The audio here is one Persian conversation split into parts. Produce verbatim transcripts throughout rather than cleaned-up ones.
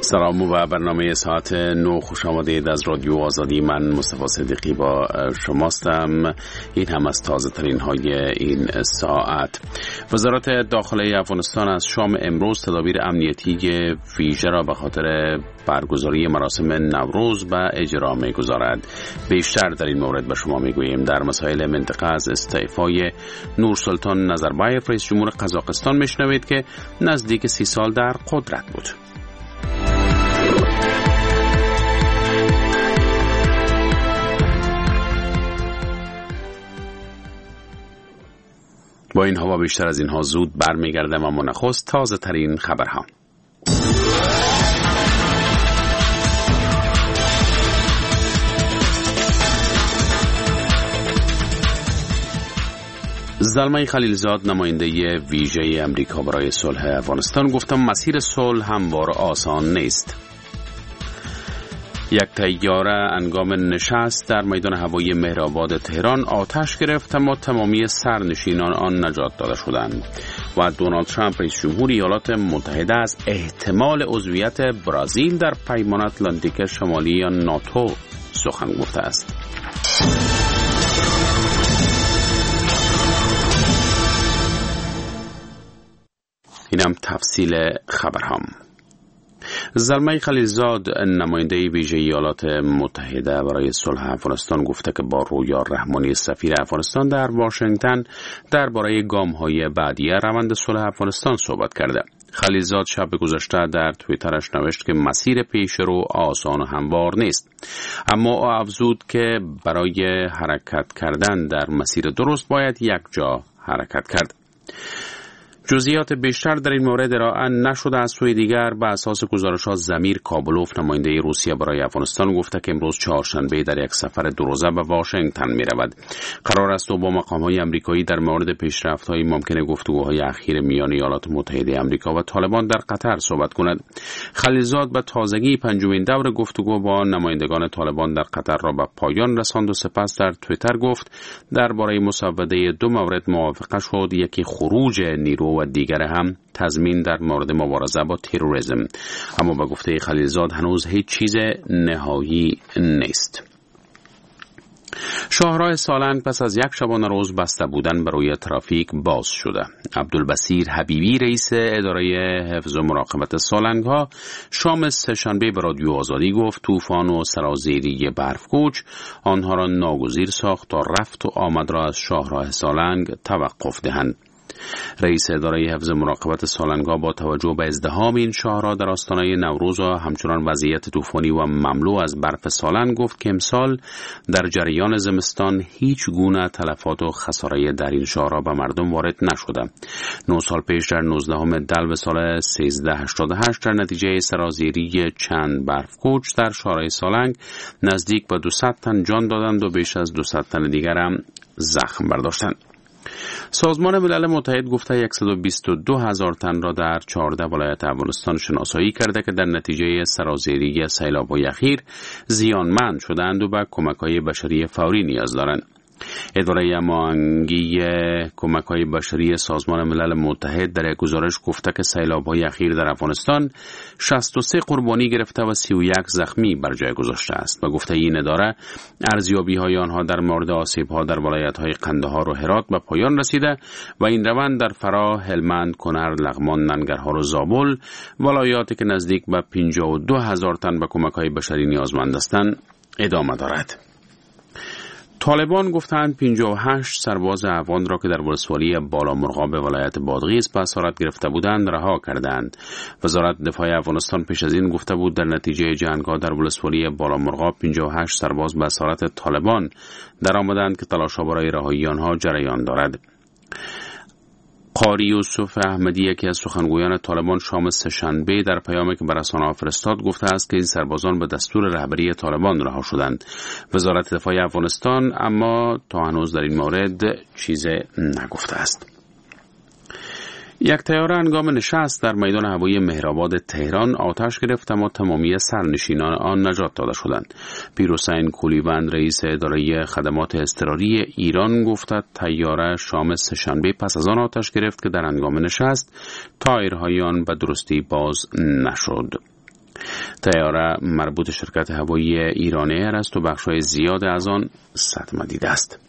سلام و برنامه ساعت نو خوش آمدید از رادیو آزادی. من مصطفی صدیقی با شماستم. این هم از تازه ترین های این ساعت. وزارت داخله افغانستان از شام امروز تدابیر امنیتی ویژه را به خاطر برگزاری مراسم نوروز به اجرا می‌گذارد. بیشتر در این مورد به شما میگوییم. در مسائل منطقه از استعفای نورسلطان نظربایف رئیس جمهور قزاقستان میشنوید که نزدیک سی سال در قدرت بود. با این ها و بیشتر از اینها زود برمیگردم، اما نخست تازه ترین خبرها. زلمه خلیلزاد نماینده ویژه امریکا برای صلح افغانستان گفتم مسیر صلح هموار آسان نیست. یک طیاره هنگام نشست در میدان هوایی مهرآباد تهران آتش گرفت اما تمامی سرنشینان آن نجات داده شدند. و دونالد ترامپ رئیس جمهور ایالات متحده از احتمال عضویت برزیل در پیمان اتلانتیک شمالی یا ناتو سخن گفته است. اینم تفصیل خبرهام. زلمه خلیلزاد نماینده ویژه ایالات متحده برای صلح افغانستان گفته که با رویا رحمانی سفیر افغانستان در واشنگتن درباره گام‌های بعدی روند صلح افغانستان صحبت کرده. خلیلزاد شب گذشته در توییترش نوشت که مسیر پیش رو آسان و هموار نیست، اما افزود که برای حرکت کردن در مسیر درست باید یک جا حرکت کرد. جزئیات بیشتر در این مورد ارائه نشده. از سوی دیگر به اساس گزارش‌ها ضمیر کابلوف نماینده روسیه برای افغانستان گفته که امروز چهارشنبه در یک سفر دو روزه به واشنگتن می‌رود. قرار است با مقام‌های آمریکایی در مورد پیشرفت‌های ممکن گفتگوهای اخیر میان ایالات متحده آمریکا و طالبان در قطر صحبت کند. خلیلزاد به تازگی پنجمین دور گفتگو با نمایندگان طالبان در قطر را به پایان رساند و سپس در توییتر گفت درباره مسوده دو مورد موافقه شد، یکی خروج نیرو و دیگر هم تضمین در مورد مبارزه با تروریسم. اما به گفته خلیلزاد هنوز هیچ چیز نهایی نیست. شاهراه سالنگ پس از یک شبانه روز بسته بودن برای ترافیک باز شده. عبدالبصیر حبیبی رئیس اداره حفظ و مراقبت سالنگ ها شام سه‌شنبه به رادیو آزادی گفت طوفان و سرازیری برفکوچ آنها را ناگزیر ساخت تا رفت و آمد را از شاهراه سالنگ توقف دهند. رئیس اداره حفظ مراقبت سالنگ‌ها با توجه به ازدحام این شاهراه در آستانه نوروز و همچنان وضعیت طوفانی و مملو از برف سالنگ گفت که امسال در جریان زمستان هیچ گونه تلفات و خساره در این شاهراه به مردم وارد نشده. نه سال پیش در نوزدهم دلو سال سیزده هشتاد و هشت در نتیجه سرازیری چند برفکوچ در شاهراه سالنگ نزدیک به دویست تن جان دادند و بیش از دویست تن دیگر هم زخم برداشتند. سازمان ملل متحد گفته صد و بیست و دو هزار تن را در چهارده ولایت افغانستان شناسایی کرده که در نتیجه سرازیری سیلاب‌های اخیر زیانمند شدند و به کمک‌های بشری فوری نیاز دارند. اداره هماهنگی کمک‌های بشری سازمان ملل متحد در یک گزارش گفته که سیلاب‌های اخیر در افغانستان شصت و سه قربانی گرفته و سی و یک زخمی بر جای گذاشته است. و گفته این اداره ارزیابی‌های آنها در مورد آسیب‌ها در ولایت‌های قندهار و هرات به پایان رسیده و این روند در فرا، هلمند، کنر، لغمان، ننگرهار و زابل ولایاتی که نزدیک به پنجاه و دو هزار تن به کمک‌های بشری نیازمند هستند ادامه دارد. طالبان گفتند پنجاه و هشت سرباز افغان را که در ولسوالی بالا مرغاب ولایت بادغیس به اسارت گرفته بودند رها کردند. وزارت دفاع افغانستان پیش از این گفته بود در نتیجه جنگ‌ها در ولسوالی بالا مرغاب پنجاه و هشت سرباز به اسارت طالبان درآمدند که تلاش‌ها برای رهایی آنها جریان دارد. قاری یوسف احمدی یکی از سخنگویان طالبان شام سه‌شنبه در پیامی که به رسانه‌ها فرستاد گفته است که این سربازان به دستور رهبری طالبان رها شدند. وزارت دفاع افغانستان اما تا هنوز در این مورد چیزی نگفته است. یک طیاره هنگام نشست در میدان هوایی مهرآباد تهران آتش گرفت اما تمامی سرنشینان آن نجات داده شدند. پیرحسین کولیوند رئیس اداره خدمات اضطراری ایران گفت طیاره شام سه‌شنبه پس از آن آتش گرفت که در هنگام نشست تایرهای آن به درستی باز نشد. طیاره مربوط شرکت هوایی ایران ایر است و بخش‌های زیاد از آن صدمه دیده است.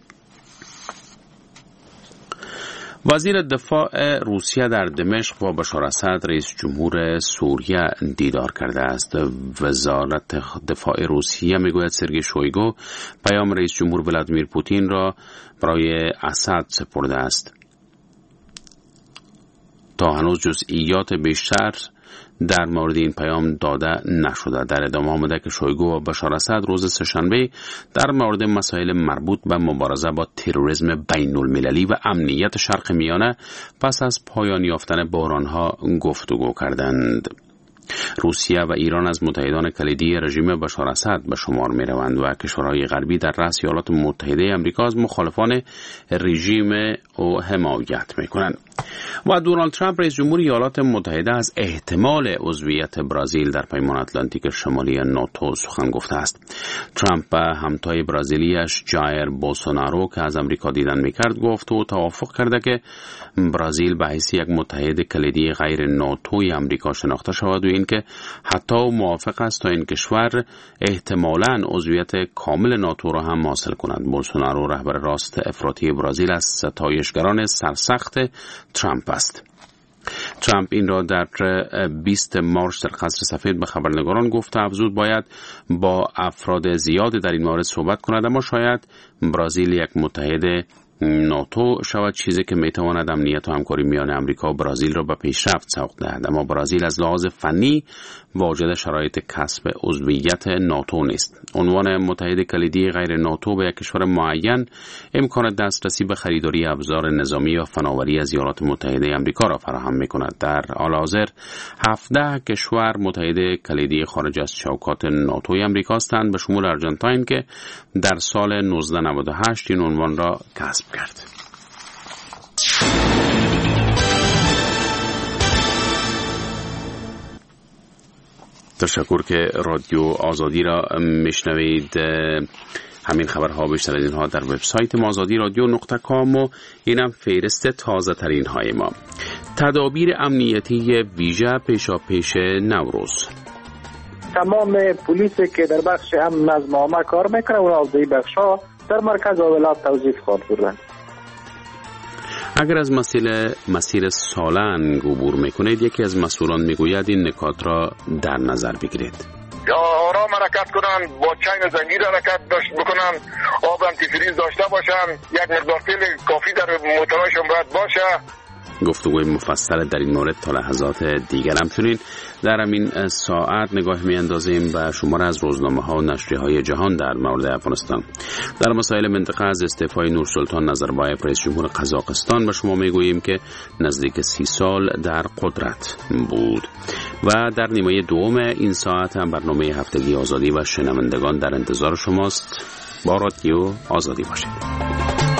وزیر دفاع روسیه در دمشق با بشار اسد رئیس جمهور سوریه دیدار کرده است. وزارت دفاع روسیه میگوید سرگئی شویگو پیام رئیس جمهور ولادیمیر پوتین را برای اسد سپرده است. تا هنوز جزئیات بیشتر در مورد این پیام داده نشده. در ادامه آمده که شویگو و بشار اسد روز سه‌شنبه در مورد مسائل مربوط به مبارزه با تروریسم بین المللی و امنیت شرق میانه پس از پایان یافتن بحران‌ها گفتگو کردند. روسیه و ایران از متحدان کلیدی رژیم بشار اسد به شمار می روند و کشورهای غربی در رأس ایالات متحده آمریکا از مخالفان رژیم او حمایت می کنند. و دونالد ترامپ رئیس جمهور ایالات متحده از احتمال عضویت برزیل در پیمان اتلانتیک شمالی ناتو سخن گفته است. ترامپ به همتای برزیلیش جایر بولسونارو که از آمریکا دیدن میکرد گفت و توافق کرده که برزیل به حیث یک متحد کلیدی غیر ناتوی آمریکا شناخته شود و اینکه حتی موافق است تا این کشور احتمالاً عضویت کامل ناتو را هم حاصل کند. بولسونارو رهبر راست افراطی برزیل از ستایشگران سرسخت ترامپ است. ترامپ این را در بیست مارس در قصر سفید به خبرنگاران گفت افزود باید با افراد زیاد در این مورد صحبت کند، اما شاید برزیل یک متحد ناتو شود، چیزی که میتواند امنیت و همکاری میان امریکا و برزیل را به پیشرفت سوق دهد. اما برزیل از لحاظ فنی واجد شرایط کسب عضویت ناتو نیست. عنوان متحد کلیدی غیر ناتو به یک کشور معین امکان دسترسی به خریداری ابزار نظامی و فناوری از ایالات متحده آمریکا را فراهم میکند. در حال حاضر هفده کشور متحد کلیدی خارج از چوکات ناتوی آمریکا هستند، به شمول آرژانتین که در سال نوزده نود و هشت این عنوان را کسب کرد. تشکر که رادیو آزادی را میشنوید. همین خبرها بیشتر از اینها در وبسایت ما آزادی رادیو نقطه کام و اینم فهرست تازه ترین های ما. تدابیر امنیتی ویژه پیشاپیش نوروز. تمام پلیسی که در بخش امن نظم عامه کار میکنه و از این بخشا در مرکز ولایت توظیف خواهد بردن. اگر از مسیر مسیر سالنگ عبور میکنید، یکی از مسئولان میگوید این نکات را در نظر بگیرید. یا آرام حرکت کنن، با چین زنجیر حرکت داشت بکنن، آب آنتیفریز داشته باشن، یک مقدار تیل کافی در موتورشون باید باشه. گفتگوی مفصل در این مورد تا لحظات دیگر هم تونین در همین ساعت نگاه می اندازیم به شمار از روزنامه ها و نشریه های جهان در مورد افغانستان. در مسائل منطقه از استعفای نورسلطان نظربایف رئیس جمهور قزاقستان به شما می گوییم که نزدیک سی سال در قدرت بود. و در نیمه دوم این ساعت هم برنامه هفتگی آزادی و شنوندگان در انتظار شماست. با رادیو آزادی باشید.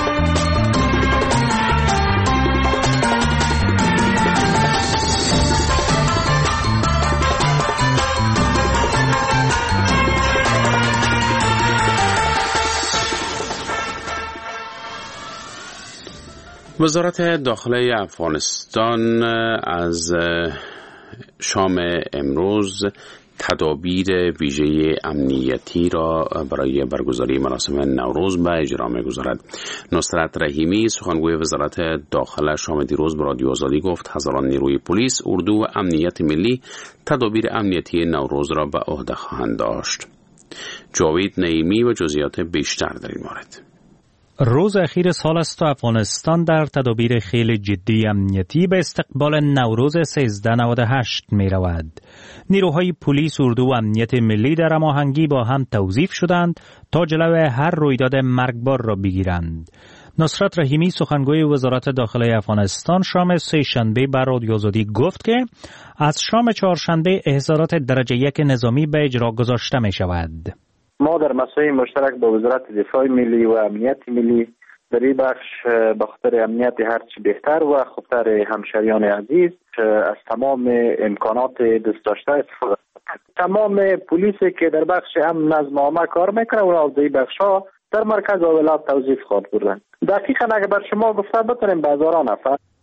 وزارت داخله افغانستان از شام امروز تدابیر ویژه امنیتی را برای برگزاری مراسم نوروز به اجرا می‌گذارد. نصرت رحیمی سخنگوی وزارت داخله شام دیروز به رادیو آزادی گفت هزاران نیروی پلیس، اردو و امنیت ملی تدابیر امنیتی نوروز را به عهده خواهند داشت. جاوید نعیمی و جزئیات بیشتر در این مورد. روز اخیر سال است و افغانستان در تدابیر خیلی جدی امنیتی به استقبال نوروز سیزده نود و هشت می رود. نیروهای پلیس، اردو و امنیت ملی در هماهنگی با هم توظیف شدند تا جلوی هر رویداد مرگبار را بگیرند. نصرت رحیمی سخنگوی وزارت داخله افغانستان شام سه شنبه بر رادیو آزادی گفت که از شام چهارشنبه احضارات درجه یک نظامی به اجرا گذاشته می شود. ما در مسائل مشترک با وزارت دفاع ملی و امنیت ملی در این بخش به خاطر امنیت هرچی بهتر و خاطر همشریان عزیز از تمام امکانات دست داشته استفاده کنیم. تمام پلیسی که در بخش امن نظم عامه کار میکنه و از این بخشا در مرکز ولایت توظیف خواهد بردن. دقیقاً اگر بر شما گفته بتونیم به هزاران نفر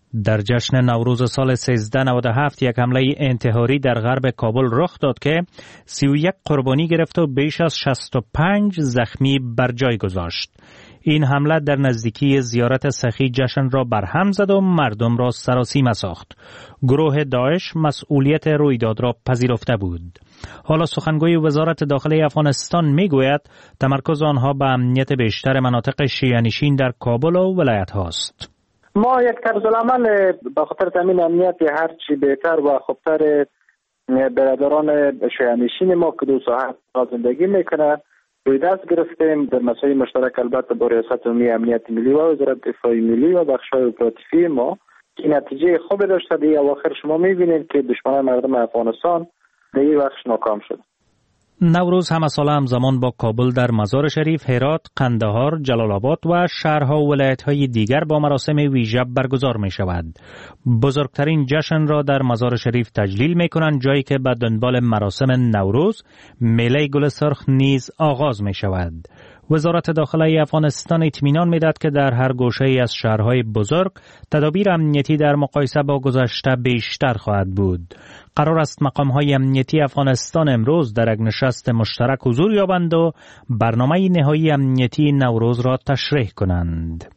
در جشن نوروز سال سیزده نود و هفت یک حمله انتحاری در غرب کابل رخ داد که سی و یک قربانی گرفت و بیش از شصت و پنج زخمی بر جای گذاشت. این حمله در نزدیکی زیارت سخی جشن را برهم زد و مردم را سراسیمه ساخت. گروه داعش مسئولیت رویداد را پذیرفته بود. حالا سخنگوی وزارت داخلی افغانستان میگوید تمرکز آنها به امنیت بیشتر مناطق شیعه‌نشین در کابل و ولایت هاست. ما یک طرز العمل به خاطر تامین امنیت هر چی بهتر و خوبتر برادران شیعه‌نشین ما که دو ساعت زندگی میکنه روی دست گرفتیم در مسائل مشترک البته با ریاست عمومی امنیت ملی و وزارت دفاع ملی و بخش‌های اپراتیفی ما که نتیجه خوبی داشته. دیگه اواخر شما می‌بینید که دشمنان مردم افغانستان در این وقت ناکام شد. نوروز همه ساله همزمان با کابل در مزار شریف، هرات، قندهار، جلال آباد و شهرها و ولایت‌های دیگر با مراسم ویژه برگزار می‌شود. بزرگترین جشن را در مزار شریف تجلیل می‌کنند، جایی که به دنبال مراسم نوروز میله گل سرخ نیز آغاز می‌شود. وزارت داخلی افغانستان اطمینان می‌دهد که در هر گوشه‌ای از شهرهای بزرگ تدابیر امنیتی در مقایسه با گذشته بیشتر خواهد بود. قرار است مقام‌های امنیتی افغانستان امروز در یک نشست مشترک حضور یابند و برنامه نهایی امنیتی نوروز را تشریح کنند.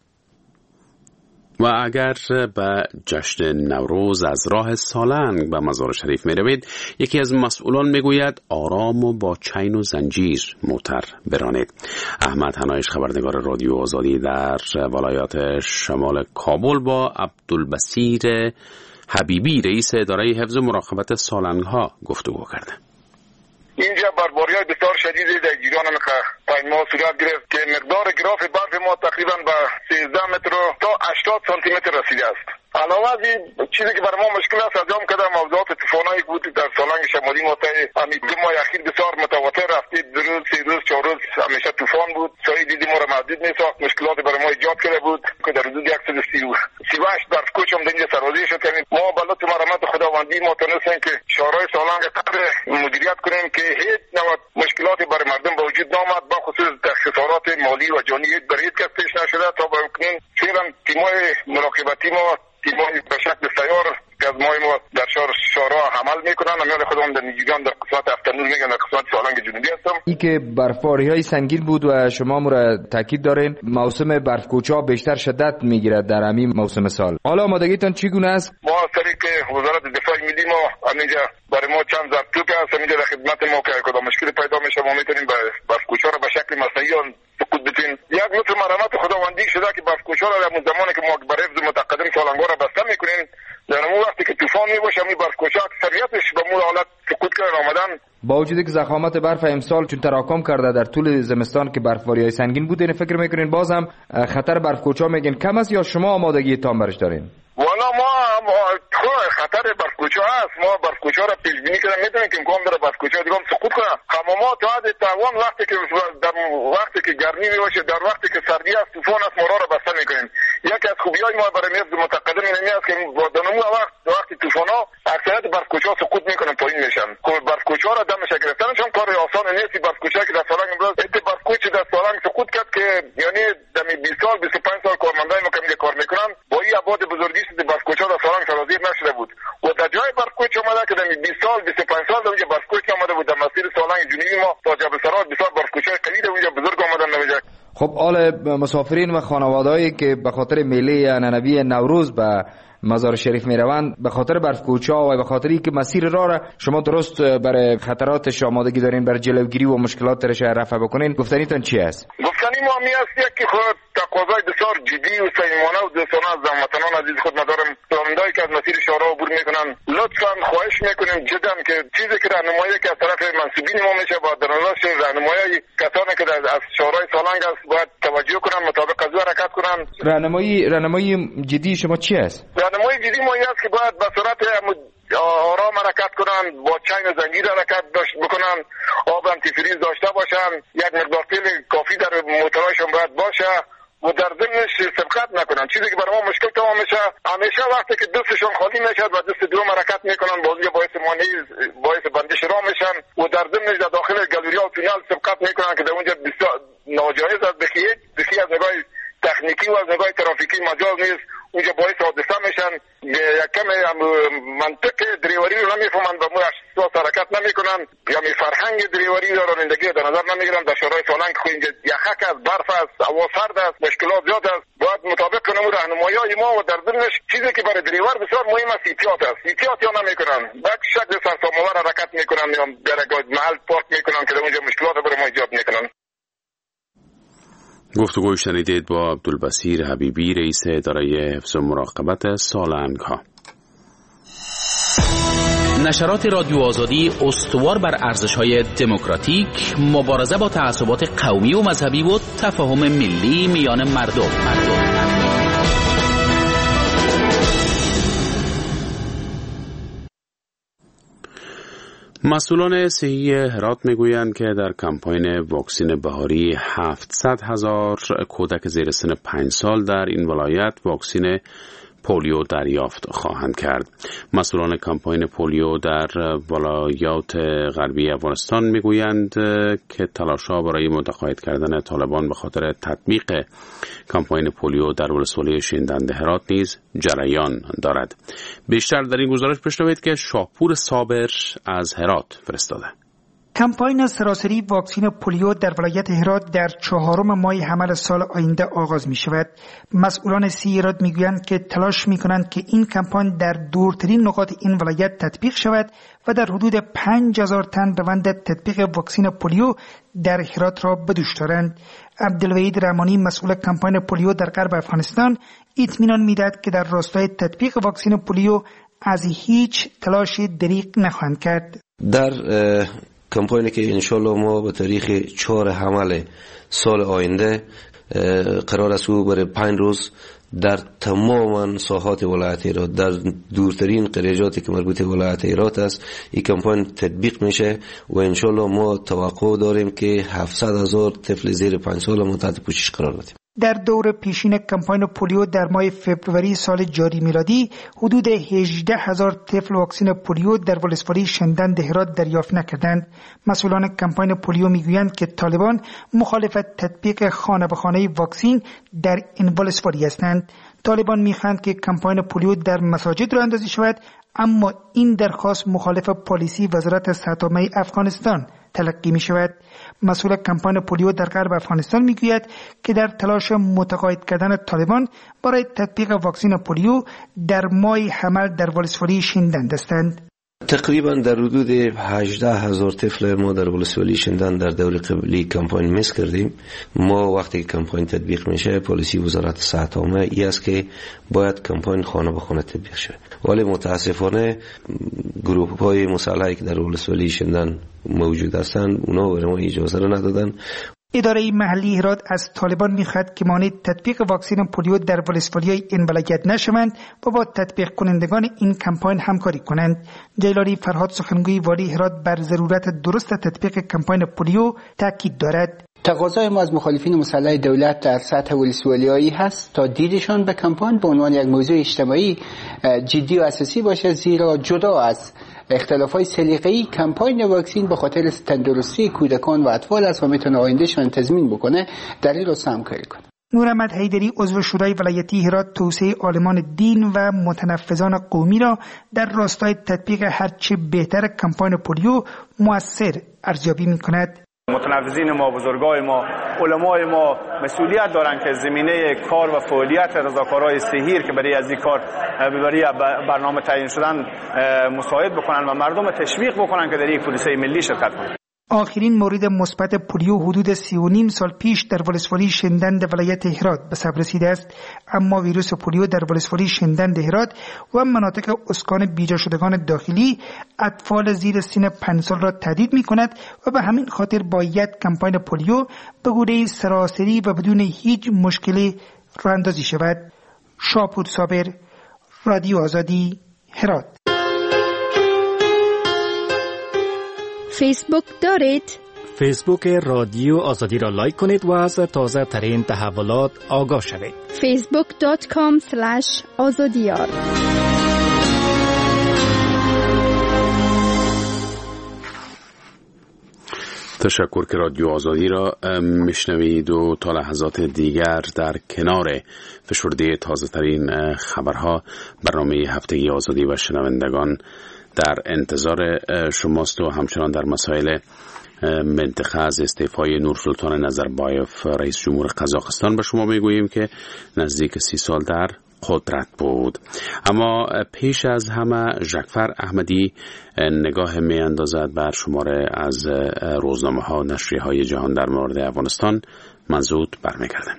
و اگر به جشن نوروز از راه سالنگ به مزار شریف می روید، یکی از مسئولان می گوید آرام و با چین و زنجیر موتر برانید. احمد حنایش، خبرنگار رادیو آزادی در ولایات شمال کابل، با عبدالبصیر حبیبی رئیس اداره حفظ و مراقبت سالنگ‌ها گفتگو کرده. اینجا برباری‌های بسیار شدیدی در گیلان ما صورت گرفت که مقدار گراف برف ما تقریبا به سیزده متر تا هشتاد سانتی متر رسیده است. علاوه از این چیزی که برای ما مشکل است، انجام کردن موضوعات طوفانایی بود در سالنگ شمالی ما تا همین دو ماه اخیر بسیار متواتر رفتید، دو روز سه روز چهار روز همیشه طوفان بود. سایه دیدی ما را محدود می‌ساخت، مشکلات برای ما ایجاد کرده بود که در حدود صد و سی و هشت برف کوچ هم در اینجا سرازی شد. یعنی ما به لطف مرحمت خداوندی ما تونستیم که شهرهای سالنگ قدر مدیریت کنیم که هیچ نوع مشکلاتی برای مردم به وجود نآمد، با خصوص خسارات مالی و جانی برای هیچ کس پیش نشده. تا به امکان فعلا تیم‌های مراقبتی ما تیم‌های به شکل سیار که از ماه ما در شهر شهرها عمل میکنن. امیال خودم در نیجیگان در قسمت افتنور میگن در قسمت سالنگ جنوبی هستم. ای که برفباری‌های سنگین بود و شما را تاکید دارین موسم برفکوچا بیشتر شدت میگیرد در همین موسم سال. حالا آمادگیتان چگونه است؟ ما از طریق وزارت دفاع ملی ما همینجا برای ما چند ضرب توپ هست همینجا در خدمت ما که کدام مشکلی پیدا میشه ما میتونیم برفکوچا را به شکل مصنوعی سقوط بدیم. یک لطف مرحمت خداوندی شده که برفکوچا را در زمانی که ما برای حفظ متقدم سالنگ‌ها را بسته میکنیم، در اون وقتی که طوفان میباشه می برفکوچا اکثریتش به مول حالت سقوط کردن آمدن. با وجودی که ضخامت برف امسال چون تراکم کرده در طول زمستان که برفباری‌های سنگین بوده، این فکر میکنین باز هم خطر برفکوچا میگین کم است یا شما آمادگی تام برش دارین؟ والا ما خطر برفکوچا هست، ما برفکوچا را پیش بینی کردیم، میدونیم که امکان داره برفکوچا دیگه هم سقوط کنه. اما ما تا حد توان وقتی که در وقتی که گرمی میباشه، در وقتی که سردی است، طوفان است، ما را بسته میکنیم. یکی از خوبی‌های ما برای حفظ متقدم اینه است که با دنمو وقت وقتی طوفان‌ها اکثریت برفکوچا سقوط میکنن، پایین میشن. که برفکوچا را دمش گرفتنش هم کار آسان نیست. برفکوچا که در سالنگ امروز ات برفکوچ در سالنگ سقوط کرد که یعنی دمی بیست سال بیست و پنج سال کارمندای ما که کار میکنن با این آباد بزرگی شده برفکوچا در سالنگ سرازیر نشده بود و در جای برفکوچ اومده که دمی بیست سال بیست و پنج سال اونجا برفکوچ اومده بود. در مسیر سالنگ جنوبی ما تا جبل سرات بسیار برفکوچای قوی اونجا بزرگ اومدن نمیشه. خب حال مسافرین و خانواده‌ای که به خاطر میله ننوی نوروز به مزار شریف میروند به خاطر برفکوچا و به خاطر اینکه مسیر راه را شما درست برای خطراتش آمادگی دارین برای جلوگیری و مشکلاتش رفع بکنین، گفتنیتون چی است؟ گفتنی ما می است که خود تقاضای بسیار جدی و صمیمانه و دوستانه از هموطنان عزیز خود مدارم راننده‌ای که از مسیر شهرها عبور میکنن لطفا خواهش میکنیم جدا که چیزی که راهنمایی که از طرف منصوبین ما میشه با درناش راهنمایی کسانی که از شهرهای سالنگ است باید توجه کنن، مطابق از حرکت کنن. راهنمایی راهنمایی جدی شما چی است؟ راهنمایی جدی ما این است که باید به صورت آرام حرکت کنن، با چین و زنجیر حرکت بکنن، آب آنتیفریز داشته باشن، یک مقدار تیل کافی در موتورهایشون باید باشه و در ضمنش سبقت نکنن. چیزی که برای ما مشکل تمام میشه همیشه وقتی که دستشون خالی میشه و دست دوم حرکت میکنن بازی باعث مانعی باعث بندش راه میشن و در ضمنش در داخل گالری و تونل سبقت میکنن که در اونجا بسیار ناجایز است. بخیه بخیه از نگاه تکنیکی و از نگاه ترافیکی مجاز نیست اونجا باعث حادثه میشن. یک کم منطق دریوری رو نمیفهمن و مو احساس حرکت نمیکنن یا می فرهنگ دریوری یا رانندگی در نظر نمیگیرن. در شهرهای سالنگ خو اینجا یخک است، برف است، هوا سرد است، مشکلات زیاد است. باید مطابق کنم راهنمایی‌های ما و در ضمنش چیزی که برای دریور بسیار مهم است احتیاط است. احتیاط یا نمیکنن، یک شکل سرسام‌آور حرکت میکنن یا در محل پارک میکنن که در اونجا مشکلات برای ما ایجاد میکنن. گفتگوی شنیدید با عبدالبصیر حبیبی، رئیس اداره حفظ و مراقبت سالنگ‌ها. نشرات رادیو آزادی استوار بر ارزش‌های دموکراتیک، مبارزه با تعصبات قومی و مذهبی و تفاهم ملی میان مردم. مردم. مسئولان صحی هرات میگویند که در کمپاین واکسین بهاری هفتصد هزار کودک زیر سن پنج سال در این ولایت واکسین پولیو دریافت خواهند کرد. مسئولان کمپاین پولیو در ولایات غربی افغانستان میگویند که تلاش‌ها برای متقاعد کردن طالبان به خاطر تطبیق کمپاین پولیو در ولسوالی شینڈند هرات نیز جریان دارد. بیشتر در این گزارش بشنوید که شاپور صابر از هرات فرستاده. کمپاین سراسری واکسین پولیو در ولایت هرات در چهارم ماه حمل سال آینده آغاز می شود. مسئولان سی هرات می گویند که تلاش می کنند که این کمپاین در دورترین نقاط این ولایت تطبیق شود و در حدود پنج هزار تن روند تطبیق واکسین پولیو در هرات را به دوش دارند. عبدالوحید رحمانی مسئول کمپاین پولیو در غرب افغانستان اطمینان می‌دهد که در راستای تطبیق واکسین پولیو از هیچ تلاش دریغ نخواهند کرد. در کمپاینی که انشالله ما به تاریخ چهار حمل سال آینده قرار است او برای پنج روز در تمام ساحات ولایت هرات، در دورترین قریجاتی که مربوط ولایت هرات است، این کمپاین تطبیق میشه و انشالله ما توقع داریم که هفتصد هزار طفل زیر پنج سال ما تحت پوشش قرار بدیم. در دور پیشین کمپاین پولیو در ماه فوریه سال جاری میلادی حدود هجده هزار طفل واکسن پولیو در ولسوالی شینڈند هرات دریافت نکردند. مسئولان کمپاین پولیو میگویند که طالبان مخالف تطبیق خانه به خانه واکسین در این ولسوالی هستند. طالبان میخواهند که کمپاین پولیو در مساجد راه اندازی شود، اما این درخواست مخالف پالیسی وزارت صحت عامه افغانستان تلقی می شود. مسئول کمپاین پولیو در غرب افغانستان می گوید که در تلاش متقاعد کردن طالبان برای تطبیق واکسن پولیو در ماه حمل در ولسوالی شینڈند هستند. تقریبا در حدود هجده هزار طفل ما در ولسوالی شینڈند در دور قبلی کمپاین میس کردیم. ما وقتی که کمپاین تطبیق میشه پالیسی وزارت صحت عامه ای است که باید کمپاین خانه به خانه تطبیق شه، ولی متاسفانه گروه های مسلحی که در ولسوالی شینڈند موجود هستند اونا برای ما اجازه را ندادن. اداره محلی هرات از طالبان می‌خواهد که مانع تطبیق واکسن پولیو در ولسوالی این ولایت نشوند و با تطبیق کنندگان این کمپاین همکاری کنند. جیلانی فرهاد سخنگوی والی هرات بر ضرورت درست تطبیق کمپاین پولیو تاکید دارد. تقاضای ما از مخالفین مسلح دولت در سطح ولسوالیایی هست تا دیدشان به کمپاین به عنوان یک موضوع اجتماعی جدی و اساسی باشه، زیرا جدا از اختلافات سلیقه‌ای کمپاین واکسین به خاطر تندرستی کودکان و اطفال است و میتونه آیندهشان تضمین بکنه. در این راستا همکاری کنه. نوراحمد حیدری عضو شورای ولایتی هرات توسعه عالمان دین و متنفذان قومی را در راستای تطبیق هرچه بهتر کمپاین پولیو مؤثر ارزیابی می‌کند. متنفذین ما، بزرگای ما، علمای ما مسئولیت دارن که زمینه کار و فعالیت رضاکارای صحیح که برای از این کار برای برنامه تعیین شدن مساعد بکنن و مردم تشویق بکنن که در این پروسه ملی شرکت کنند. آخرین مورد مثبت پولیو حدود سی و نیم سال پیش در ولسوالی شینڈند ولایت هرات به ثبت رسیده است، اما ویروس پولیو در ولسوالی شینڈند هرات و مناطق اسکان بیجا شدگان داخلی اطفال زیر سن پنج سال را تهدید می کند و به همین خاطر باید کمپاین پولیو به گونه سراسری و بدون هیچ مشکلی راه اندازی شود. شاپور صابر، رادیو آزادی، هرات. فیسبوک دارید؟ فیسبوک رادیو آزادی را لایک کنید و از تازه ترین تحولات آگاه شوید. فیسبوک دات کام اسلش آزادیار. تشکر که رادیو آزادی را میشنوید و تا لحظات دیگر در کنار فشرده تازه ترین خبرها برنامه هفتگی آزادی و شنوندگان در انتظار شماست و همچنان در مسائل منطقه از استعفای نورسلطان نظربایف رئیس جمهور قزاقستان به شما میگوییم که نزدیک سی سال در قدرت بود. اما پیش از همه ژکفر احمدی نگاه می اندازد بر شماره از روزنامه ها نشریه های جهان در مورد افغانستان. منزود برمیگردم.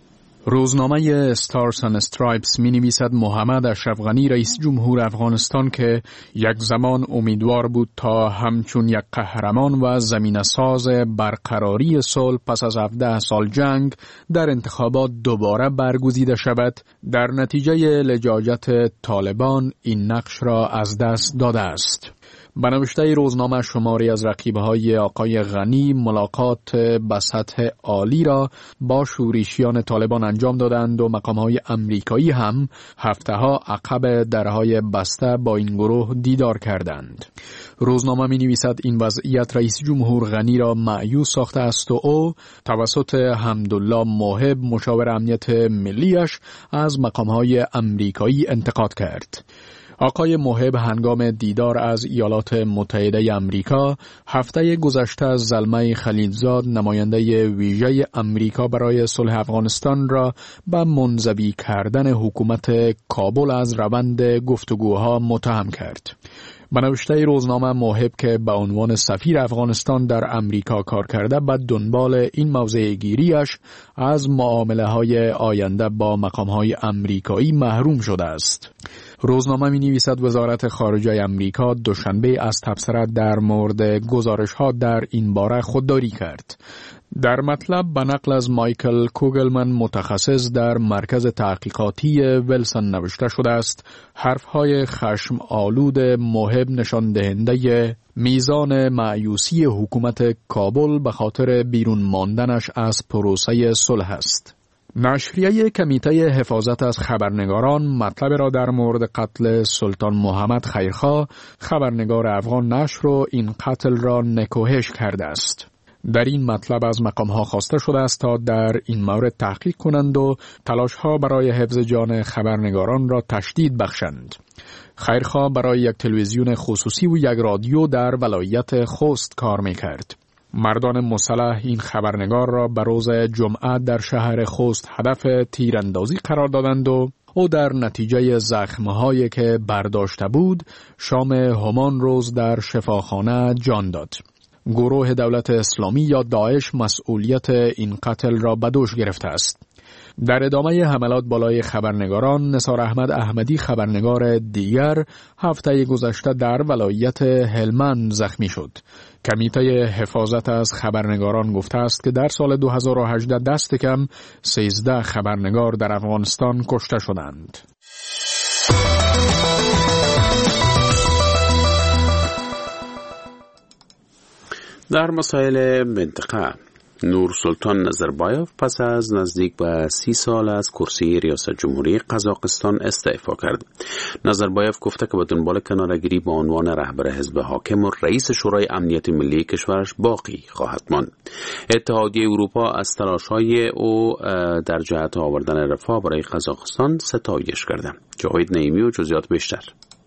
روزنامه استارز اند استرایپس می نویسد محمد اشرف غنی رئیس جمهور افغانستان که یک زمان امیدوار بود تا همچون یک قهرمان و زمینه ساز برقراری صلح پس از هفده سال جنگ در انتخابات دوباره برگزیده شود، در نتیجه لجاجت طالبان این نقش را از دست داده است. به نوشته روزنامه شماری از رقیبهای آقای غنی ملاقات به سطح عالی را با شورشیان طالبان انجام دادند و مقامهای امریکایی هم هفته‌ها عقب درهای بسته با این گروه دیدار کردند. روزنامه می نویسد این وضعیت رئیس جمهور غنی را مایوس ساخته است و او توسط حمدالله موهب مشاور امنیت ملیش از مقامهای امریکایی انتقاد کرد. آقای موهب هنگام دیدار از ایالات متحده امریکا هفته گذشته از زلمه خلیلزاد نماینده ویژه امریکا برای صلح افغانستان را به منزوی کردن حکومت کابل از روند گفتگوها متهم کرد. به نوشته روزنامه موهب که به عنوان سفیر افغانستان در امریکا کار کرده به دنبال این موضع گیریش از معامله های آینده با مقام های امریکایی محروم شده است. روزنامه می نویسد وزارت خارجه امریکا دوشنبه از تبصره در مورد گزارش ها در این باره خودداری کرد. در مطلب به نقل از مایکل کوگلمن متخصص در مرکز تحقیقاتی ویلسون نوشته شده است حرفهای خشم آلود موهب نشان دهنده میزان مایوسی حکومت کابل به خاطر بیرون ماندنش از پروسه صلح است. نشریه کمیته حفاظت از خبرنگاران مطلب را در مورد قتل سلطان محمد خیرخواه خبرنگار افغان نشر و این قتل را نکوهش کرده است. در این مطلب از مقام‌ها خواسته شده است تا در این مورد تحقیق کنند و تلاش‌ها برای حفظ جان خبرنگاران را تشدید بخشند. خیرخواه برای یک تلویزیون خصوصی و یک رادیو در ولایت خوست کار می‌کرد. مردان مسلح این خبرنگار را به روز جمعه در شهر خوست هدف تیراندازی قرار دادند و او در نتیجه زخم‌هایی که برداشته بود شام همان روز در شفاخانه جان داد. گروه دولت اسلامی یا داعش مسئولیت این قتل را به دوش گرفته است. در ادامه حملات بالای خبرنگاران، نثار احمد احمدی خبرنگار دیگر هفته گذشته در ولایت هلمند زخمی شد. کمیته حفاظت از خبرنگاران گفته است که در سال دو هزار و هجده دست کم سیزده خبرنگار در افغانستان کشته شدند. در مسائل منطقه، نورسلطان نظربایف پس از نزدیک به سی سال از کرسی ریاست جمهوری قزاقستان استعفا کرد. نظربایف گفته که به دنبال کناره‌گیری با عنوان رهبر حزب حاکم و رئیس شورای امنیت ملی کشورش باقی خواهد ماند. اتحادیه اروپا از تلاش‌های او در جهت آوردن رفاه برای قزاقستان ستایش کرده. جاوید نعیمی و جزئیات بیشتر.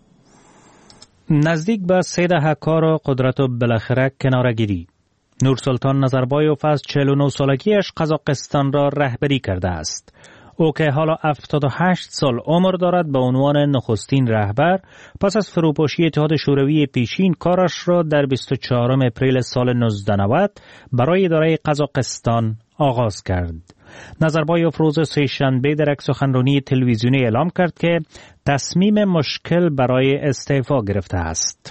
نزدیک به سه دهه کار و قدرت و بالاخره کناره‌گیری. نورسلطان نظربایف از چهل و نه سالگیش قزاقستان را رهبری کرده است. او که حالا هفتاد و هشت سال عمر دارد به عنوان نخستین رهبر پس از فروپاشی اتحاد شوروی پیشین کارش را در بیست و چهارم اپریل سال نوزده نود برای اداره قزاقستان آغاز کرد. نظربایف روز سه‌شنبه در یک سخنرانی تلویزیونی اعلام کرد که تصمیم مشکل برای استعفا گرفته است.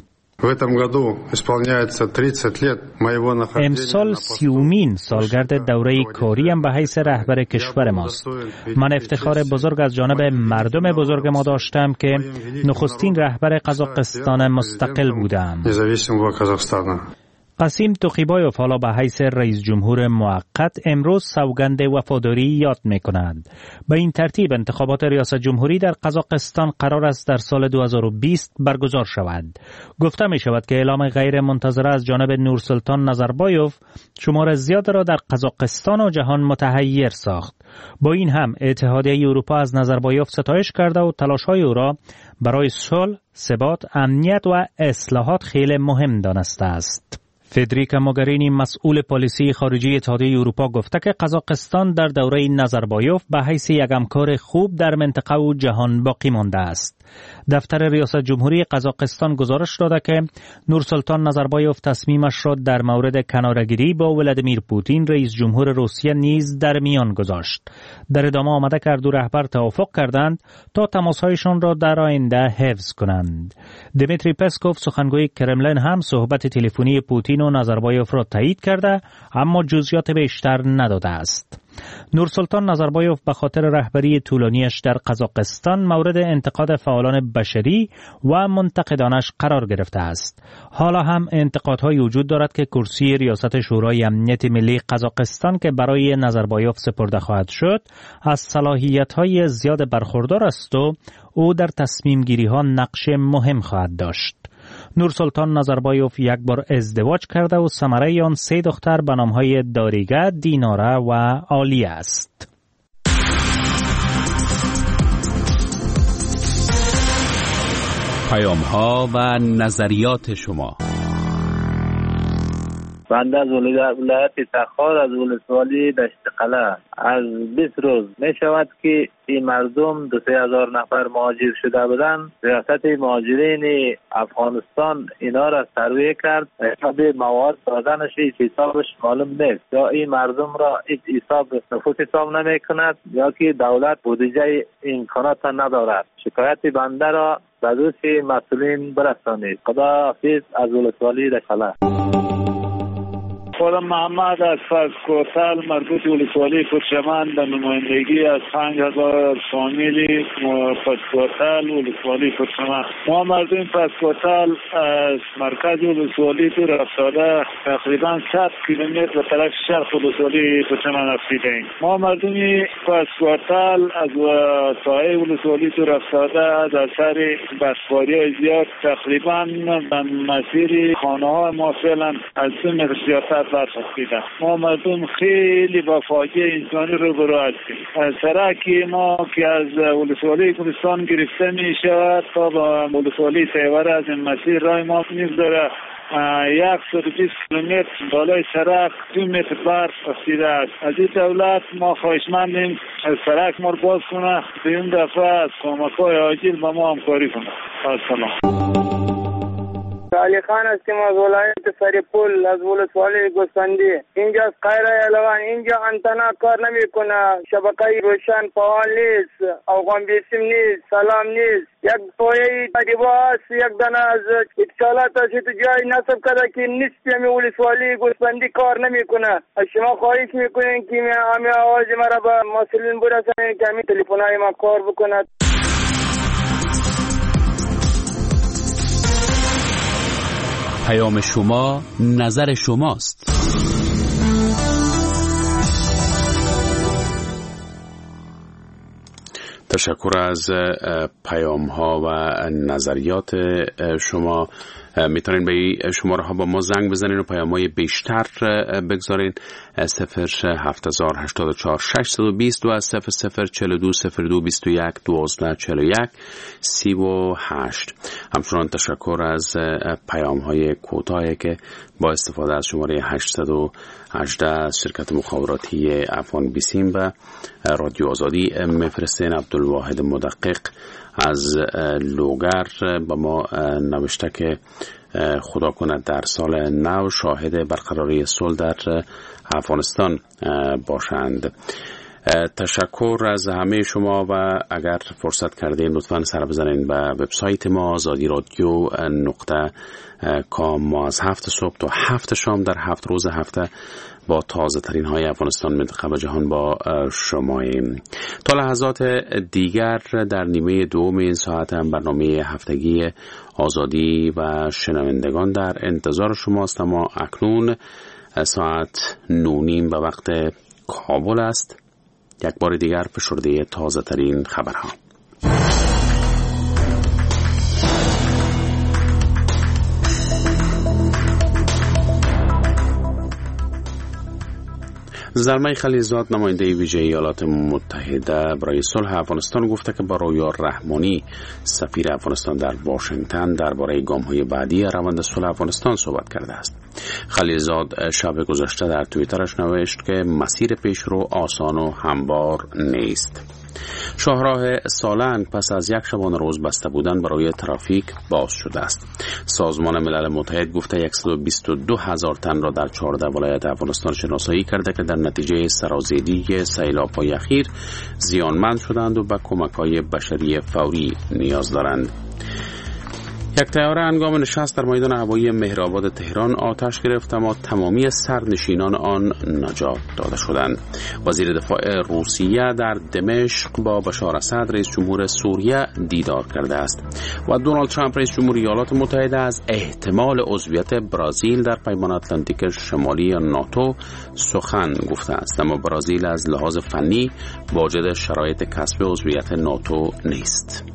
امسال سیومین سالگرد دوره کاریم به حیث رهبر کشور ماست. من افتخار بزرگ از جانب مردم بزرگ ما داشتم که نخستین رهبر قزاقستان مستقل بودم. قاسم توخیبایوف حالا به حیث رئیس جمهور موقت امروز سوگند وفاداری یاد می کند. به این ترتیب انتخابات ریاست جمهوری در قزاقستان قرار است در سال دو هزار و بیست برگزار شود. گفته می شود که اعلام غیر منتظره از جانب نورسلطان نظربایوف شمار زیاد را در قزاقستان و جهان متحیر ساخت. با این هم اتحادیه اروپا از نظربایوف ستایش کرده و تلاش‌های او را برای صلح، ثبات، امنیت و اصلاحات خیلی مهم دانسته است. فدریکا موگرینی مسئول پالیسی خارجی اتحادیه اروپا گفته که قزاقستان در دوره نظربایوف به حیث یک همکار خوب در منطقه و جهان باقی مانده است. دفتر ریاست جمهوری قزاقستان گزارش داده که نورسلطان نظربایوف تصمیمش را در مورد کناره‌گیری با ولادیمیر پوتین رئیس جمهور روسیه نیز در میان گذاشت. در ادامه آمده که دو رهبر توافق کردند تا تماس‌هایشان را در آینده حفظ کنند. دمیتری پسکوف سخنگوی کرملین هم صحبت تلفنی پوتین و نظربایوف را تایید کرده اما جزئیات بیشتر نداده است. نورسلطان نظربایوف به خاطر رهبری طولانیش در قزاقستان مورد انتقاد فعالان بشری و منتقدانش قرار گرفته است. حالا هم انتقادهایی وجود دارد که کرسی ریاست شورای امنیت ملی قزاقستان که برای نظربایوف سپرده خواهد شد از صلاحیت‌های زیاد برخوردار است و او در تصمیم گیری ها نقش مهم خواهد داشت. نورسلطان نظربایوف یک بار ازدواج کرده و ثمره آن سه دختر به نام‌های داریگه، دیناره و عالیه است. پیام‌ها و نظریات شما. بنده از ولایت تخار از ولسوالی دشت قلعه از بیست روز می شود که این مردم دو سه هزار نفر مهاجر شده بودن. ریاست مهاجرین افغانستان اینا را سروی کرد، حساب مواد دادنش هیچ حسابش معلوم نیست، یا این مردم را هیچ حساب نفوس حساب نمی کند یا که دولت بودجه امکانات ندارد. شکایت بنده را به دوست مسئولین برسانید. خدا حافظ از ولسوالی دشت قلعه. خودم محمد از فسکوتل مربوط ولسوالی پرچمن به نمایندگی از پنج هزار فامیلی فسکوتل ولسوالی پرچمن. ما مردم فسکوتل از مرکز ولسوالی دور افتاده تقریبا صد کیلومتر به طرف شرق ولسوالی پرچمن رفتیم. ما مردم فسکوتل از ساحل ولسوالی دور افتاده از اثر برفباری زیاد تقریبا به مسیر خانه ها ما فعلا از دو متر سیاست برخواسته. ما مردم خیلی با فاجعه انسانی روبرو هستیم. سرکی ما که از ولسوالی کردستان گرفته می شود تا با ولسوالی تیوره از این مسیر راه ما میگذره صد و بیست کیلومتر بالای سرک دو متر برف افتیده است. از این دولت ما خواهشمندیم سرک ما رو باز کنه، به این دفعه از کمک‌های عاجل با ما همکاری کنه. سلام. علی خان هستیم از ولایت سریپول از ولسوالی گوسفندی. اینجا از قیره یلوان اینجا انتنا کار نمیکنه، شبکه روشن فعال نیست، افغان بیسیم نیست، سلام نیست. یک پایه دیبا هست، یک دانه از اتصالات هست تو جای نصب کرده که نیست. همی ولسوالی گوسفندی کار نمیکنه. از شما خواهش میکنین که همی آواز مرا به مسئولین برسانین که همی تلفن‌های ما کار بکند. پیام شما نظر شماست. تشکر از پیام ها و نظریات شما. میتونین به شماره ها با ما زنگ بزنین و پیام های بیشتر بگذارین. صفر هفت هزار هشتاد و چهار ششصد و بیست و از صفر صفر چهل و دو صفر دو بیست و یک دوازده چهل و یک سی و هشت. همچنان تشکر از پیام های کوتاهی که با استفاده از شماره هشتصد و هجده از شرکت مخابراتی افغان بیسیم و رادیو آزادی میفرستین. عبدالواحد مدقق از لوگر با ما نوشته که خدا کند در سال نو شاهد برقراری صلح در افغانستان باشند. تشکر از همه شما و اگر فرصت کردین لطفاً سر بزنین به وبسایت ما آزادی رادیو نقطه کام. ما از هفت صبح تا هفت شام در هفت روز هفته با تازه ترین های افغانستان، منطقه و جهان با شماییم. تا لحظات دیگر در نیمه دوم این ساعت هم برنامه هفتگی آزادی و شنوندگان در انتظار شماست. اما اکنون ساعت نونیم به وقت کابل است. یک بار دیگر فشرده تازه ترین خبرها. زلمه خلیلزاد نماینده ویژه ایالات متحده برای صلح افغانستان گفته که با رویا رحمانی سفیر افغانستان در واشنگتن درباره گام‌های بعدی روند صلح افغانستان صحبت کرده است. خلیلزاد شب گذشته در توییترش نوشت که مسیر پیشرو آسان و هموار نیست. شاهراه سالنگ پس از یک شبانه روز بسته بودن برای ترافیک باز شده است. سازمان ملل متحد گفته صد و بیست و دو هزار تن را در چهارده ولایت افغانستان شناسایی کرده که در نتیجه سرازیری سیلاب‌های اخیر زیانمند شدند و به کمک‌های بشری فوری نیاز دارند. یک طیاره هنگام نشست در میدان هوایی مهرآباد تهران آتش گرفت اما تمامی سرنشینان آن نجات داده شدند. وزیر دفاع روسیه در دمشق با بشار اسد رئیس جمهور سوریه دیدار کرده است و دونالد ترامپ رئیس جمهور ایالات متحده از احتمال عضویت برزیل در پیمان اتلانتیک شمالی یا ناتو سخن گفته است، اما برزیل از لحاظ فنی واجد شرایط کسب عضویت ناتو نیست.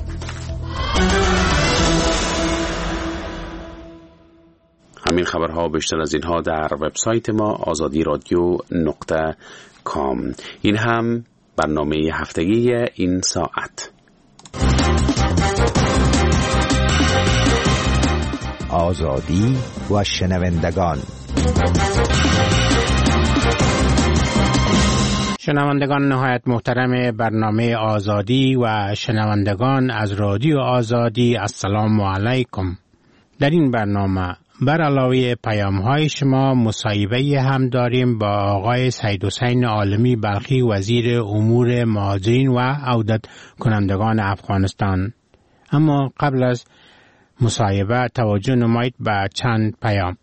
همین خبرها بیشتر از اینها در وبسایت ما آزادی رادیو نقطه کام. این هم برنامه هفتگی این ساعت. آزادی و شنوندگان. شنوندگان نهایت محترم برنامه آزادی و شنوندگان از رادیو آزادی، السلام علیکم. در این برنامه بر علاوه پیام‌های شما مصاحبه هم داریم با آقای سید حسین عالمی بلخی، وزیر امور مهاجرین و عودت کنندگان افغانستان. اما قبل از مصاحبه توجه نمایید به چند پیام.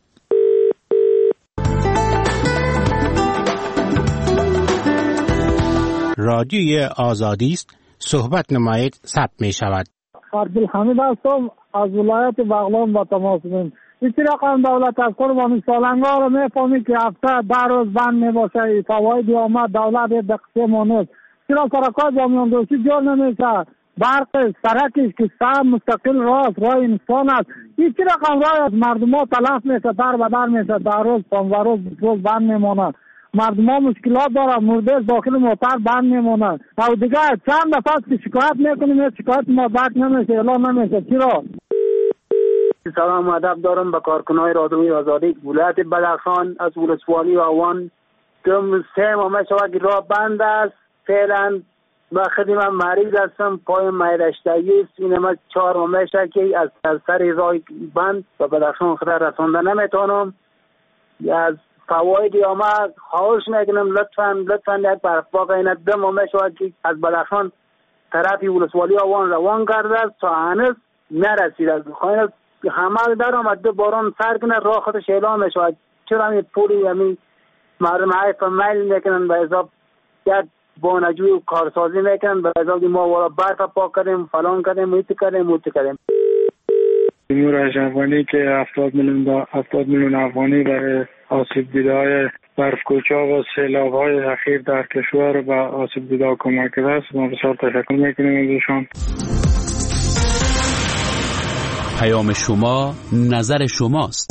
رادیوی آزادی است، صحبت نمایید، ثبت می شود. عبدالحمید هستم از ولایت بغلان با تماس می‌گیرم. این رقم دولت از قربانی سالنگا رو میفهمی که هفته ده روز بند میباشه، فواید آمد دولت به قسم نیست. چرا سرکار جامعه دوستی جور نمیشه؟ برق سرکش که سه مستقل راست راه انسان است. این چی رقم راه از مردم ها تلف میشه، در بدر میشه، در روز پانزده روز روز بند میمونه. مردم ها مشکلات دارن، مرده داخل موتر بند میمونه. او دیگه چند دفعه که شکایت میکنیم شکایت ما بک نمیشه، اعلان نمیشه. چرا؟ سلام و ادب دارم به کارکنای رادیوی آزادی ولایت بدخشان از ولسوالی و اوان. دم سه ماه شود که راه بند است. فعلا با خدمت مریض هستم، پای مایرشتگی است. این ما چهار ماه شد که از سر راه بند و بدخشان خدا رسانده نمیتونم. از فواید آمد خواهش میکنم لطفاً لطفاً یک برفاق این دم ماه شود که از بدخشان طرفی ولسوالی اوان روان کرده است تا هنوز نرسیده. خواهی حمل در آمده باران سر کنه راه خودش اعلام شود. چرا همین پولی همین مردم حیف میل میکنن به حساب یک بانجوی و کارسازی میکنن به حساب ما والا برف پاک کردیم فلان کردیم مویت کردیم مویت کردیم. امور افغانی که هفتاد میلیون با هفتاد میلیون افغانی برای آسیب دیده‌های برف‌کوچا و سیلاب‌های اخیر در کشور به آسیب دیده‌ها کمک کرده است. ما بسیار تشکر میکنیم از ایشان. پیام شما نظر شماست.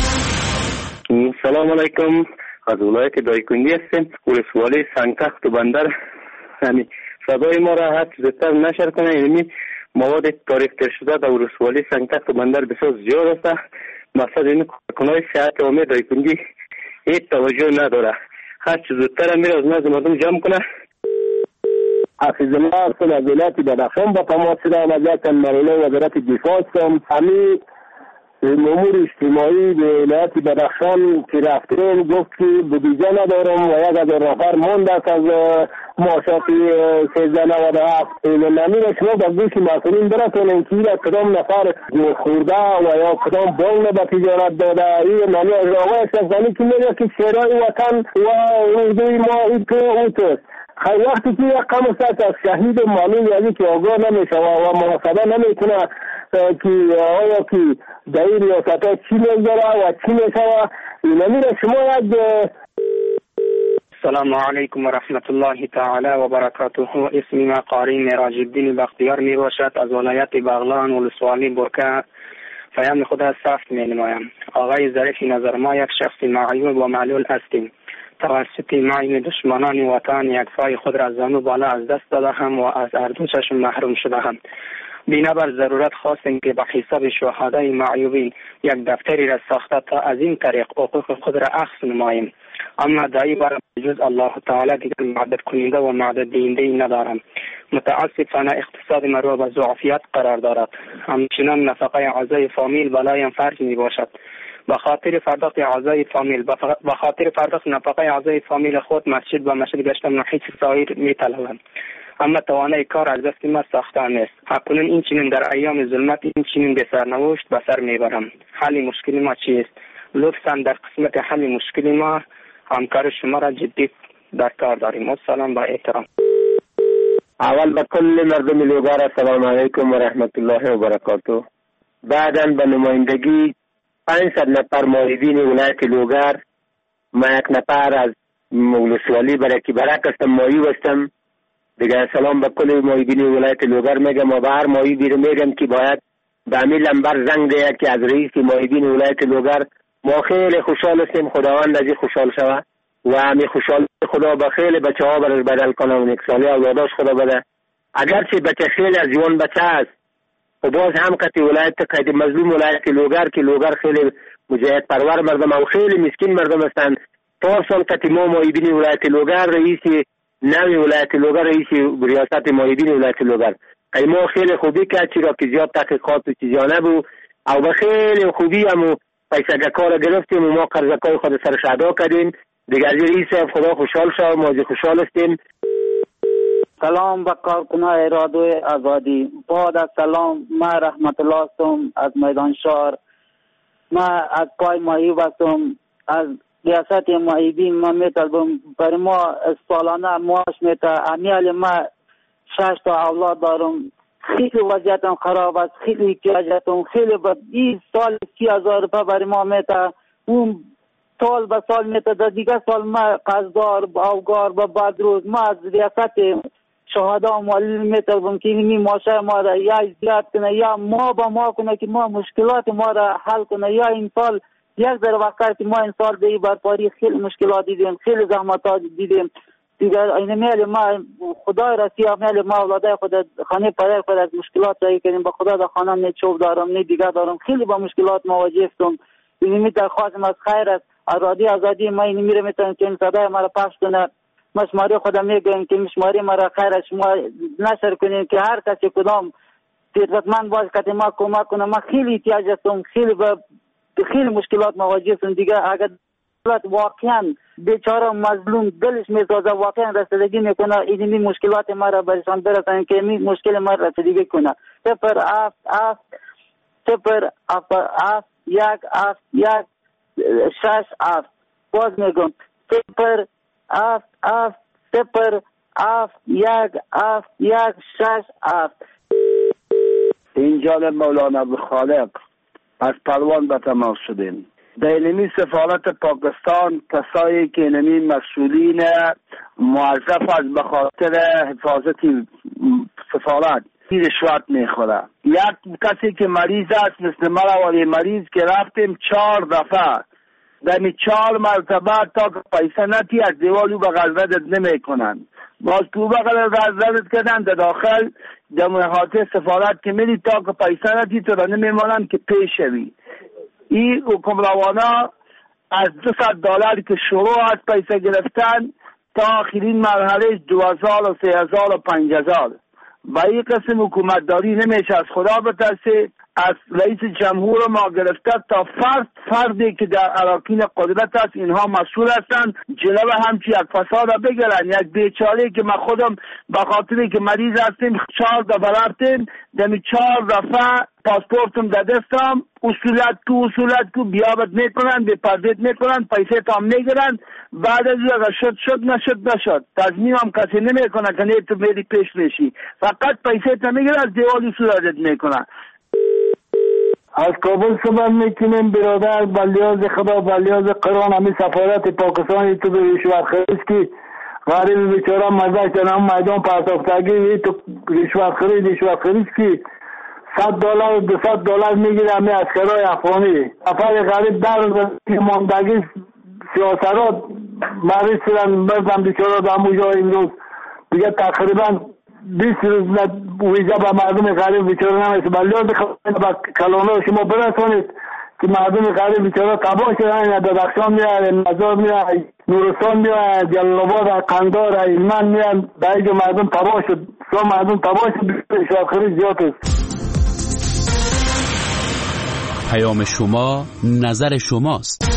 سلام علیکم، از ولایت دایکنی هستیم، ولسوالی سنگتخت و بندر. یعنی صدای ما را حد زودتر نشر کنه. یعنی مواد تاریخ‌تر شده در ولسوالی سنگتخت و بندر بسیار زیاد است. مقصد این کارکنای صحت عامه دایکنی هیچ توجه نداره. هر چه زودتر میره از نزد مردم جمع کنه. حافظ الله هستم از ولایت بدخشان با تماس دارم. از یک مرحله وزارت دفاع هستم. همین امور اجتماعی به ولایت بدخشان که رفتیم گفت که بودجه ندارم و یک هزار نفر مانده است از معاشات سیزده نود و هفت. نمیره شما با گوش مسئولین برسونیم که این کدام نفر خورده و یا کدام بانگ به تجارت داده. این نمی از آقای اشرفغانی که میگه که شیرای وطن و اردوی ما این تو اون توست. خیلی وقتی که یک کم است از شهید معلوم یعنی که آگاه نمیشه و محاسبه نمیکنه که آیا که در این ریاست ها چی میگذاره و چی میشه. نمیره شما یک السلام علیکم و رحمت الله تعالی و برکاته. اسمی ما قاری معراج الدین بختیار می باشد. از ولایت بغلان ولسوالی برکه پیام خدا سخت می نمایم. آقای ظریف، نظر ما یک شخص معیوب و معلول هستیم. توسط معین دشمنان وطن یک پای خود را از زانو بالا از دست داده هم و از هر چشم محروم شده هم. بنابر ضرورت خواستیم که به حساب شهدای معیوبین یک دفتری را ساخته تا از این طریق حقوق خود را اخذ نماییم. اما دایی بر جز الله تعالی دیگر معدد کننده و معدد دینده ندارم. متاسفانه اقتصاد مرو به ضعفیت قرار دارد. همچنان نفقه اعضای فامیل بلایم فرض می باشد. به خاطر پرداخت اعضای فامیل به خاطر پرداخت نفقه اعضای فامیل خود مسجد و مسجد گشتم نحیط سایر می طلبم. اما توانای کار از دست ما ساخته نیست. اکنون این چنین در ایام ظلمت این چنین به سرنوشت به سر میبرم. حل مشکل ما چیست؟ لطفاً در قسمت حل مشکل ما همکار شما را جدی در کار داریم. السلام با احترام. اول به کل مردم لوگر السلام علیکم و رحمت الله و برکاته. بعداً به نمایندگی پانصد نفر معیدین ولایت لوگر، ما یک نفر از ولسوالی برای که برک هستم معیوب هستم. دیگه سلام به کل معیدین ولایت لوگر میگم و به هر معیدی رو میگم که باید به امی لمبر زنگ ده که از رئیس معیدین ولایت لوگر ما خیلی خوشحال هستیم. خداوند از این خوشحال شوه و همی خوشحال خدا به خیلی بچه ها برش بدل کنه و یک سالی اولاداش خدا بده. اگرچه بچه خیلی از جوان بچه هست و باز هم قطعی ولایت قید مظلوم ولایت لوگر که لوگر خیلی مجاهد پرور مردم و خیلی مسکین مردم هستند. پار سال قطعی ما معیدین ولایت لوگر رئیس نوی ولایت لوگر رئیس ریاست معیدین ولایت لوگر ای ما خیلی خوبی کرد چرا که زیاد تحقیقات و چیزی نبود او به خیلی خوبی هم پیسه کار گرفتیم و ما قرضکای خود سرش ادا کردیم. دیگر رئیس خدا خوشحال شد، ما خوشحال هستیم. سلام به کارکنان رادیو آزادی. بعد از سلام ما رحمت الله هستم از میدان شهر. ما از پای معیوب هستم. از ریاست معیدین ما میطلبم برای ما سالانه معاش میته. امیال ما شش تا اولاد دارم. خیلی وضعیتم خراب است. خیلی احتیاجاتم خیلی با این سال سی هزار روپیه برای ما میته. اون سال به سال میته. در دیگه سال ما قصدار اوگار با بدروز ما از ریاست شهدا معلل میطلبم که این معاشه ما را یا زیاد کنه یا ما با ما کنه که ما مشکلات ما را حل کنه. یا این سال یک در وقت که ما این سال به این برپاری خیلی مشکلات دیدیم، خیلی زحمات دیدیم. دیگر این میل ما خدای رسی میل ما اولادای خود خانه پدر خود از مشکلات رایی کردیم. با خدا در خانه نه چوب دارم نه دیگر دارم. خیلی با مشکلات مواجه هستم. این می درخواستم از خیر است از رادیو آزادی ما این میره میتونم که این صدای ما را پخش کنه. ما شماره خودم میگم که شماره ما را خیر است شما نشر کنین که هر کسی کدام ثروتمند باشه که ما کمک کنه. ما خیلی احتیاج هستم. خیلی با خیلی مشکلات مواجه هستم. دیگه اگر واقعا بیچاره مظلوم دلش میسازه واقعا رسیدگی میکنه این مشکلات ما را برشان برسن که این مشکل ما را رسیدگی کنه. صفر هفت هفت صفر هفت یک هفت یک شش هفت. باز میگم صفر هفت هفت صفر هفت یک هفت یک شش هفت. اینجا مولانا ابوخالق از پروان به تماس شدیم. در اینمی سفارت پاکستان کسایی که اینمی مسئولین موظف از به خاطر حفاظت سفارت رشوت میخوره. یک کسی که مریض است مثل مرا ولی مریض که رفتیم چهار دفعه دمی چهار مرتبه تا که پیسه نتی از دیوالو بغل ردت نمی کنن. باز تو بغل ردت کردن در داخل در محاطه سفارت که میری تا که پیسه نتی تو را نمی مانن که پیش شوی. این حکمروانا از دو ست دلار که شروع از پیسه گرفتن تا آخرین مرحله دو هزار و سه هزار و پنج هزار. با این قسم حکومت داری نمیشه. از خدا بترسه از رئیس جمهور ما گرفته تا فرد فردی که در اراکین قدرت است اینها مسئول هستند جلو همچی یک فساد بگیرن. یک بیچاره که من خودم به خاطری که مریض هستیم چهار دفعه رفتیم دمی چهار دفعه پاسپورتم در دستم اصولت کو اصولت کو بیابت میکنن به پردیت میکنن پیسه تا هم میگیرن بعد از اگر شد شد نشد نشد تضمین هم کسی نمیکنه که نیت تو میری پیش میشی فقط پیسه تا میگیرن از دیوال اصولت میکنن. از کابل صبح میکنیم برادر بلیاز خدا بلیاز قرآن همی سفارت پاکستانی تو به رشوت خریز که غریب بیچاره مزدش در هم میدان پرتافتگی تو رشوت خرید رشوت خرید که صد دلار دو صد دلار میگیره همی از خیرای افغانی افغانی غریب در ماندگی سیاسرات مریض شدن بردن بیچاره در همونجا امروز دیگه تقریبا بیست روز ویزا به مردم غریب بیچاره نمیشه بلیاز با کلانه شما برسانید که مردم غریب بیچاره تباه شدن یا بدخشان میره مزار میره نورستان میره جلال‌آباد قندار ایلمن میره باید مردم تباه شد سو مردم تباه شد شاخری زیاد است. پیام شما نظر شماست.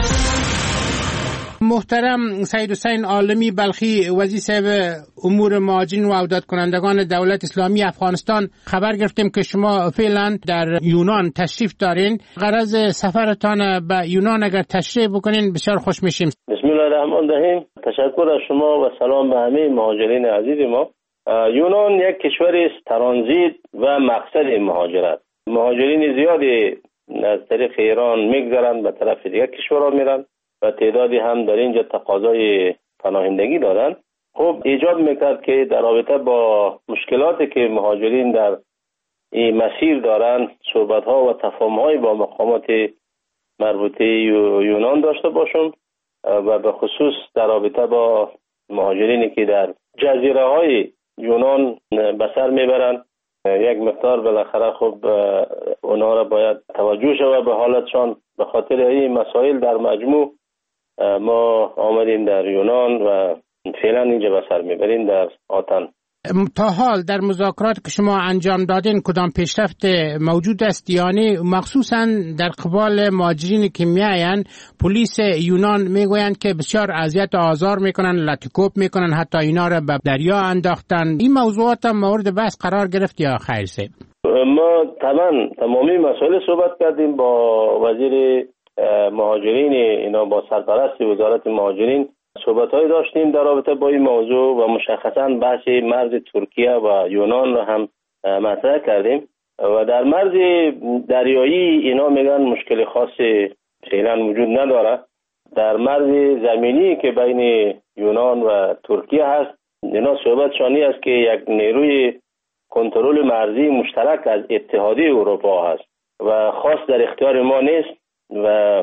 محترم سید حسین عالمی بلخی وزیر صاحب امور مهاجرین و عودت کنندگان دولت اسلامی افغانستان خبر گرفتیم که شما فعلا در یونان تشریف دارین. غرض سفرتان به یونان اگر تشریف بکنین بسیار خوش میشیم. بسم الله الرحمن الرحیم. تشکر از شما و سلام به همه مهاجرین عزیز ما. یونان یک کشور است ترانزیت و مقصد مهاجرت. مهاجرین زیادی از طریق ایران میگذرن به طرف دیگر کشورها میرن و تعدادی هم در اینجا تقاضای پناهندگی دارن. خب ایجاد میکرد که در رابطه با مشکلاتی که مهاجرین در این مسیر دارن صحبت ها و تفاهم های با مقامات مربوطه یونان داشته باشم و به خصوص در رابطه با مهاجرینی که در جزیره های یونان به سر میبرن یک مقدار بالاخره خب اونا را باید توجه شود به حالتشان. به خاطر این مسائل در مجموع ما آمدیم در یونان و فعلا اینجا به سر میبریم در آتن. تا حال در مذاکرات که شما انجام دادین کدام پیشرفت موجود است؟ یعنی مخصوصا در قبال مهاجرین که میاین پلیس یونان میگویند که بسیار اذیت و آزار میکنن، لطکوب میکنن، حتی اینا را به دریا انداختن. این موضوعات هم مورد بحث قرار گرفت یا خیر سه؟ ما طبعا تمامی مسائل صحبت کردیم با وزیر مهاجرین اینا با سرپرست وزارت مهاجرین صحبت‌های داشتیم در رابطه با این موضوع و مشخصاً بحث مرز ترکیه و یونان رو هم مطرح کردیم و در مرز دریایی اینا میگن مشکل خاصی فعلا وجود نداره. در مرز زمینی که بین یونان و ترکیه هست اینا صحبت شانی است که یک نیروی کنترل مرزی مشترک از اتحادیه اروپا هست و خاص در اختیار ما نیست و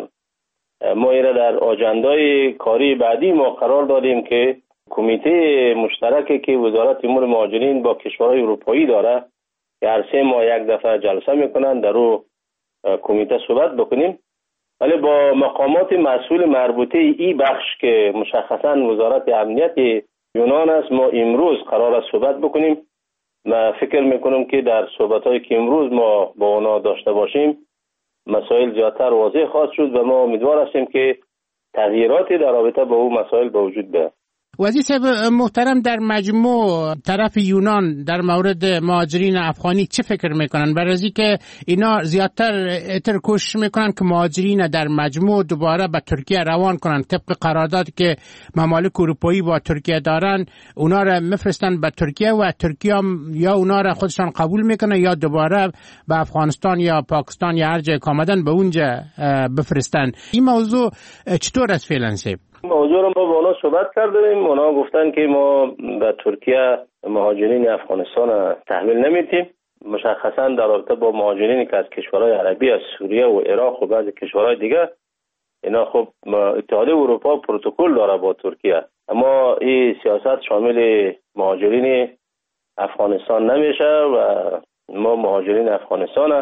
ما ایره در آجندای کاری بعدی ما قرار دادیم که کمیته مشترکی که وزارت امور مهاجرین با کشورهای اروپایی داره که هر سه ماه یک دفعه جلسه میکنن در او کمیته صحبت بکنیم. ولی با مقامات مسئول مربوطه ای بخش که مشخصا وزارت امنیت یونان است ما امروز قرار است صحبت بکنیم. من فکر میکنم که در صحبت‌هایی که امروز ما با اونا داشته باشیم مسائل زیادتر واضح خواهد شد و ما امیدوار هستیم که تغییراتی در رابطه با اون مسائل به وجود بیاد. وزیر صاحب محترم در مجموع طرف یونان در مورد مهاجرین افغانی چه فکر میکنن؟ برای از اینکه اینا زیادتر اترکوش میکنن که مهاجرین در مجموع دوباره به ترکیه روان کنن طبق قراردادی که ممالک اروپایی با ترکیه دارن اونا را میفرستن به ترکیه و ترکیه هم یا اونا را خودشان قبول میکنه یا دوباره به افغانستان یا پاکستان یا هر جای که آمدن به اونجا بفرستن. این موضوع چطور است فعلا صاحب؟ موضوع رو ما با اونا صحبت کردیم. اونا گفتن که ما به ترکیه مهاجرین افغانستان تحویل نمیدیم. مشخصا در رابطه با مهاجرینی که از کشورهای عربی از سوریه و عراق و بعضی کشورهای دیگه اینا خب اتحادیه اروپا پروتکل داره با ترکیه اما این سیاست شامل مهاجرین افغانستان نمیشه و ما مهاجرین افغانستان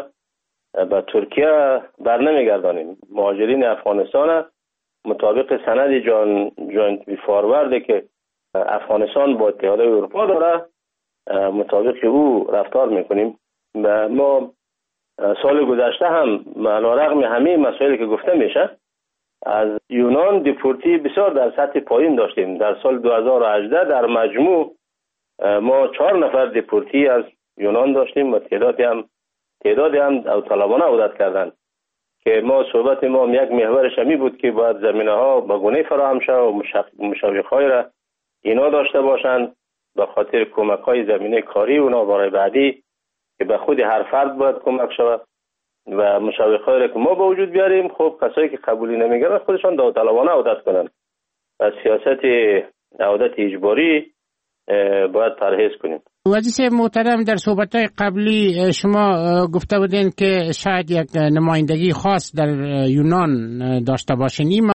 به ترکیه بر نمیگردانیم. مهاجرین افغانستان مطابق سند جان جوینت فاروردی که افغانستان با اتحادیه اروپا داره مطابق او رفتار میکنیم و ما سال گذشته هم علیرغم همه مسائلی که گفته میشه از یونان دیپورتی بسیار در سطح پایین داشتیم. در سال دو هزار و هجده در مجموع ما چهار نفر دیپورتی از یونان داشتیم و تعدادی هم تعدادی هم داوطلبانه عودت کردند که ما صحبت ما یک محورش همی بود که باید زمینه ها به گونه فراهم شود و مشوق های را اینا داشته باشند به خاطر کمک های زمینه کاری اونا برای بعدی که به خود هر فرد باید کمک شود و مشوق های را که ما به وجود بیاریم. خب کسایی که قبولی نمیگیرن خودشان داوطلبانه عودت کنند و سیاست عودت اجباری باید پرهیز کنیم. وزیر محترم، در صحبت‌های قبلی شما گفته بودین که شاید یک نمایندگی خاص در یونان داشته باشین.